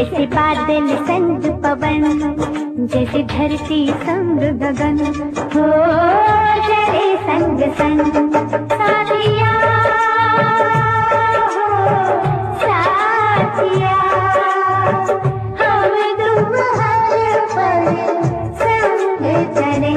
जैसे बादल संग पवन, जैसे धरती संग गगन, हो जरे संग संग साथिया, साथिया, हम तुम हर पल संग चले।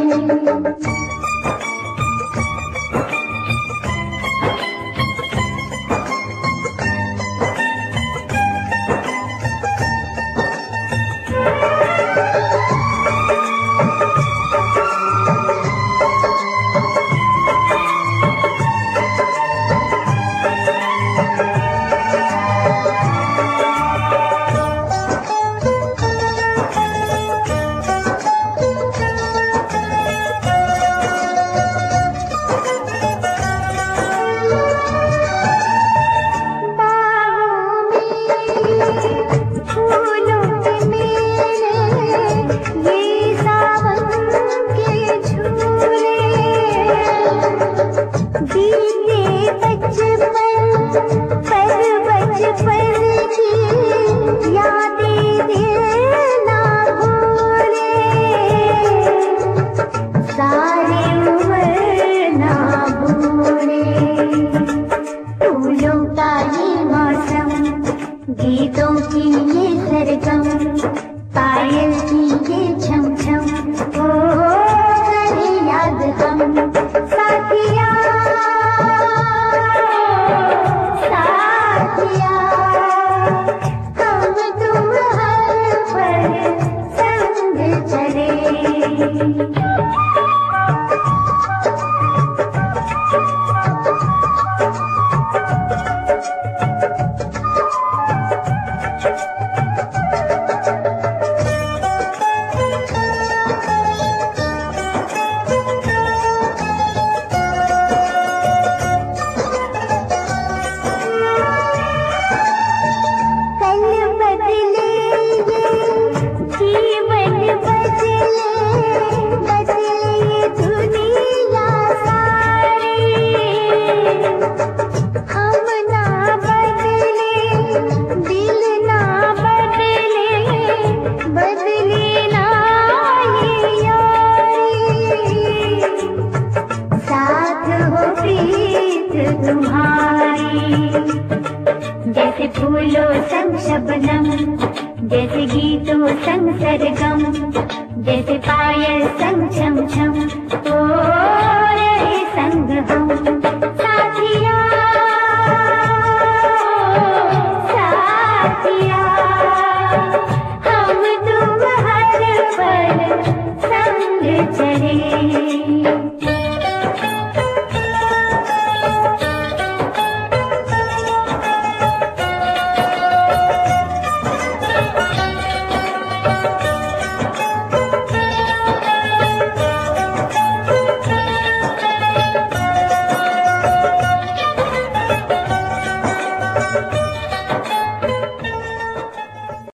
गीतों की ये सरगम, पायल की ये छम छम, ओ करे याद हम साथिया, साथिया, हम तुम हर पल संग चले। जैसे फूलों संग शबनम, जैसे गीतों संग सरगम, जैसे